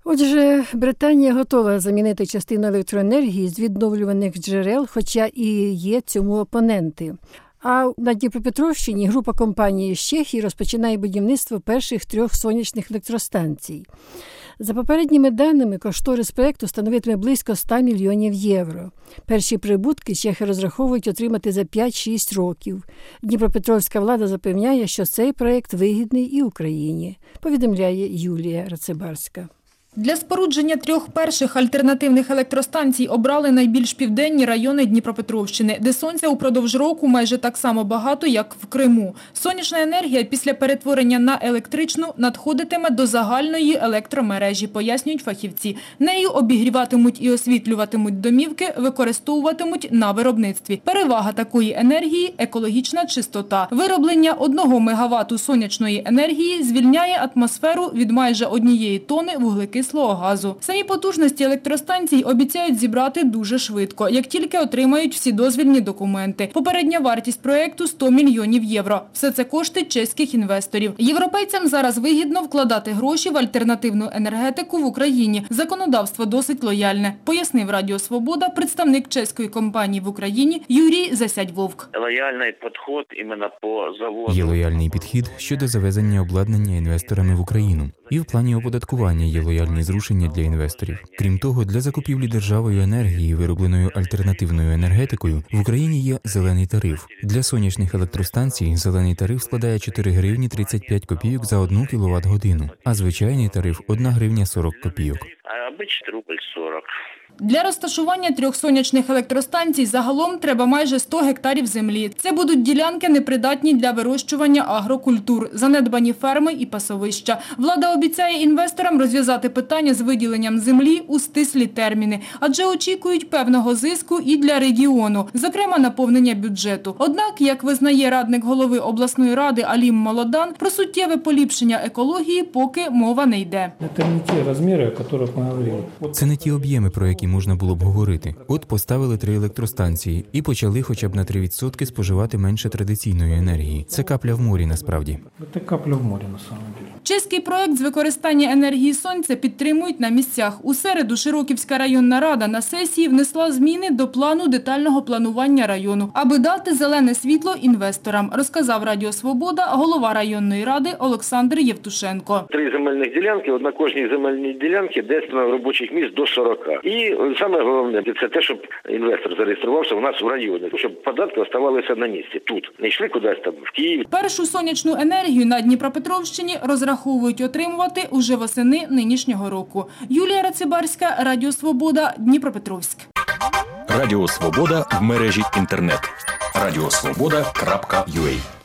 Отже, Британія готова замінити частину електроенергії з відновлюваних джерел, хоча і є цьому опоненти. А на Дніпропетровщині група компаній з Чехії розпочинає будівництво перших 3 сонячних електростанцій. За попередніми даними, кошторис проєкту становитиме близько 100 мільйонів євро. Перші прибутки чехи розраховують отримати за 5-6 років. Дніпропетровська влада запевняє, що цей проєкт вигідний і Україні, повідомляє Юлія Рацибарська. Для спорудження 3 перших альтернативних електростанцій обрали найбільш південні райони Дніпропетровщини, де сонця упродовж року майже так само багато, як в Криму. Сонячна енергія після перетворення на електричну надходитиме до загальної електромережі, пояснюють фахівці. Нею обігріватимуть і освітлюватимуть домівки, використовуватимуть на виробництві. Перевага такої енергії – екологічна чистота. Вироблення 1 мегаватту сонячної енергії звільняє атмосферу від майже 1 тонни вуглекислого газу. Самі потужності електростанцій обіцяють зібрати дуже швидко, як тільки отримають всі дозвільні документи. Попередня вартість проєкту – 100 мільйонів євро. Все це кошти чеських інвесторів. Європейцям зараз вигідно вкладати гроші в альтернативну енергетику в Україні. Законодавство досить лояльне, пояснив Радіо Свобода представник чеської компанії в Україні Юрій Засядь-Вовк. Лояльний підхід іменно по заводу. Є лояльний підхід щодо завезення обладнання інвесторами в Україну. І в плані оподаткування є лояльні зрушення для інвесторів. Крім того, для закупівлі державою енергії, виробленою альтернативною енергетикою, в Україні є зелений тариф. Для сонячних електростанцій зелений тариф складає 4 гривні 35 копійок за 1 кіловат-годину, а звичайний тариф – 1 гривня 40 копійок. А обичний рубль 40. Для розташування 3 сонячних електростанцій загалом треба майже 100 гектарів землі. Це будуть ділянки непридатні для вирощування агрокультур, занедбані ферми і пасовища. Влада обіцяє інвесторам розв'язати питання з виділенням землі у стислі терміни, адже очікують певного зиску і для регіону, зокрема наповнення бюджету. Однак, як визнає радник голови обласної ради Алім Молодан, про суттєве поліпшення екології поки мова не йде. Це не ті розміри, про які ми говорили. Це не ті об'єми, про які можна було б говорити. От поставили 3 електростанції і почали хоча б на 3% споживати менше традиційної енергії. Це капля в морі насправді. Це капля в морі, насправді. Чеський проєкт з використання енергії сонця підтримують на місцях. У середу Широківська районна рада на сесії внесла зміни до плану детального планування району, аби дати зелене світло інвесторам, розказав Радіо Свобода голова районної ради Олександр Євтушенко. 3 земельних ділянки, на кожній земельній ділянці десь на робочих місць до 40. І саме головне – це те, щоб інвестор зареєструвався у нас в районі, щоб податки оставалися на місці, тут. Не йшли кудись там, в Київ. Першу сонячну енергію на Дніпропетровщині розраховують отримувати уже восени нинішнього року. Юлія Рацибарська, Радіо Свобода, Дніпропетровськ. Радіо Свобода в мережі інтернет. Радіосвобода.ua